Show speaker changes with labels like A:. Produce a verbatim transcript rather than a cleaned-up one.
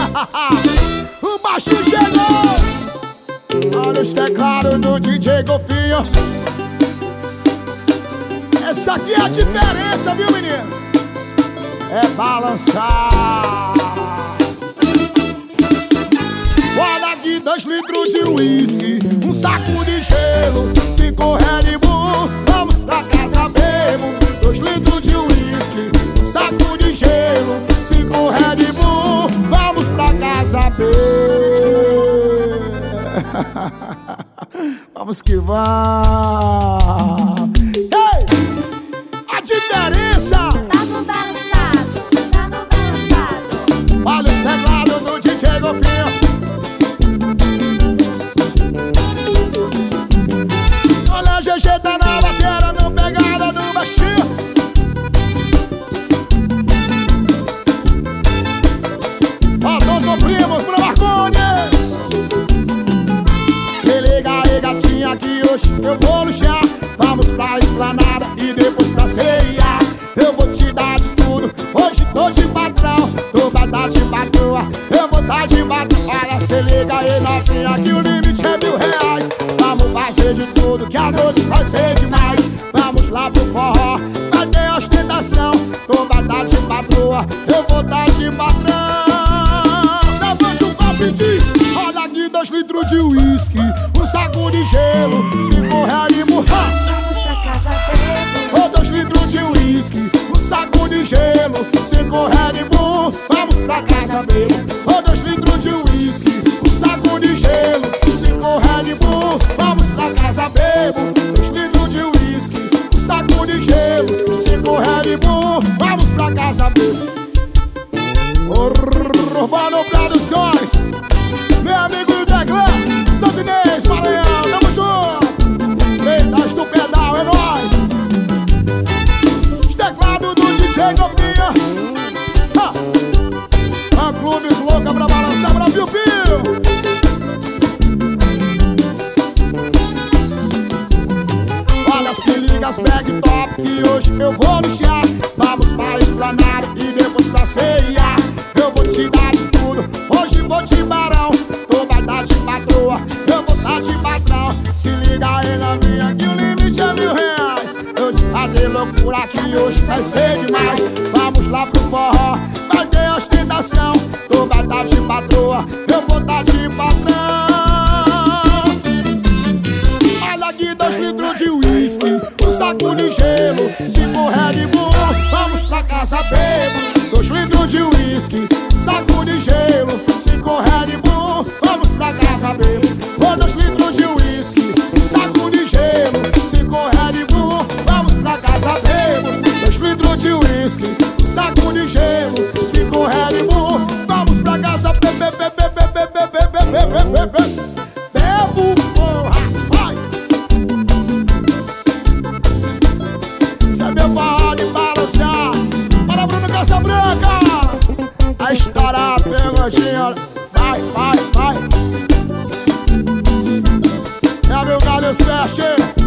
A: O baixo chegou. Olha os teclados do D J Golfinho. Essa aqui é a diferença, viu, menino? É balançar. Olha aqui, dois litros de uísque, um saco de gelo, cinco Red Bull, vamos pra casa, bebo. Dois litros de uísque, um saco de gelo, cinco Red Bull, vamos pra casa, bebo. Vamos que vamos. Ei! A diferença
B: tá no balançado, tá no balançado.
A: Olha os teclados do D J Golfinho. Olha a G G tá na bateria, no pegada do baixinho. Ó, Doutor Primos pro Marconi. Se liga aí, gatinha, que hoje eu vou luxar. Vamos pra esplanada e depois pra ceia. Eu vou te dar de tudo, hoje tô de patrão. Tu vai dar de patroa, eu vou dar de patrão. Olha, se liga aí, novinha, que o limite é mil reais. Vamos fazer de tudo, que a noite vai ser demais. Vamos lá pro forró, vai ter ostentação. Tu vai dar de patroa, eu vou dar de patrão. Levante um copo e diz: olha aqui, dois litros de uísque, um saco de gelo, cinco Red Bull.
B: Vamos pra casa, bebo.
A: Oh, dois litros de uísque, um saco de gelo, cinco Red Bull, vamos pra casa, bebo. Oh, dois litros de uísque, um saco de gelo, cinco Red Bull, vamos pra casa, bebo. Dois litros de uísque, um saco de gelo, cinco Red Bull, vamos pra casa, bebo. Urbano Produções, meu amigo Declan, Santo Inês, Maranhão, tamo junto. Freitas do pedal, é nóis. Os teclados do D J Golfinho. Fã clubes louca pra balançar pra Piu Piu. Olha, se liga as bag top, que hoje eu vou luxar. Vamos pra esplanada e depois pra ceia. Eu vou te dar de tudo, hoje vou te barão. Tu vai dar de patroa, eu vou dar de patrão. Se liga aí na minha, que o limite é mil reais. Eu te dei loucura, que hoje vai ser demais. Vamos lá pro forró, vai ter ostentação. Tu vai dar de patroa, eu vou dar de patrão. Olha aqui, dois litros de uísque, um saco de gelo, cinco Red Bull, vamos pra casa, bebo. Dois litros de uísque, saco de gelo, cinco Red Bull, vamos pra casa, bebo. Oh, dois litros de uísque, saco de gelo, cinco Red Bull, vamos pra casa, bebo. Dois litros de uísque, saco de gelo, cinco Red Bull, vamos pra casa, bebo, bebo, bebo, bebo, bebo, bebo, bebo, bebo, porra, vai. Cê é meu barra de balançar. Para Bruno Casabranca, a história pegadinha. Vai, vai, vai. É meu galho, fecha.